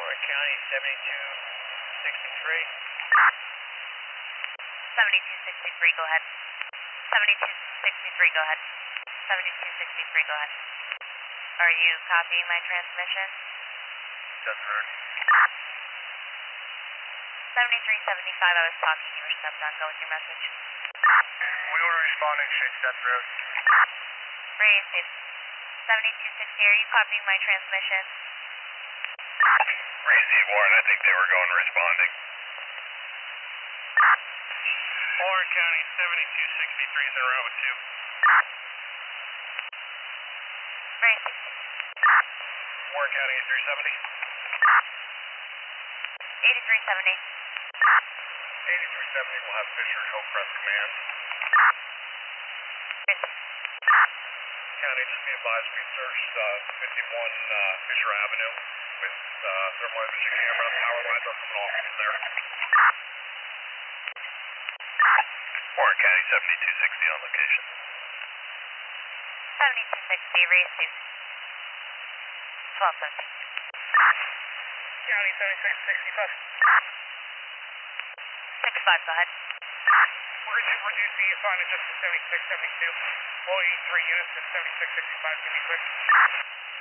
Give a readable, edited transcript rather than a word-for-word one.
Warren County, 7263. 7263, go ahead. 7263, go ahead. 7263, go ahead. Are you copying my transmission? Doesn't hurt. 7375, I was talking, you were stepped on. Go with your message. We were responding straight to Death Road. Received. 7260, are you copying my transmission? Receive, Warren. I think they were going responding. Warren County, 7263 is in route with you. Received. Warren County, 8370. 8370. 8370 will have Fisher Hillcrest Command. Received. County, just be advised we searched 51 Fisher Avenue with thermal imaging camera. Power lines are coming off from there. Warren County, 7260 on location. 7260, received. 1217. County, 7665. 65, go ahead. Where'd you see assignment just to 7672? We'll 83 units at 7665, can you quick?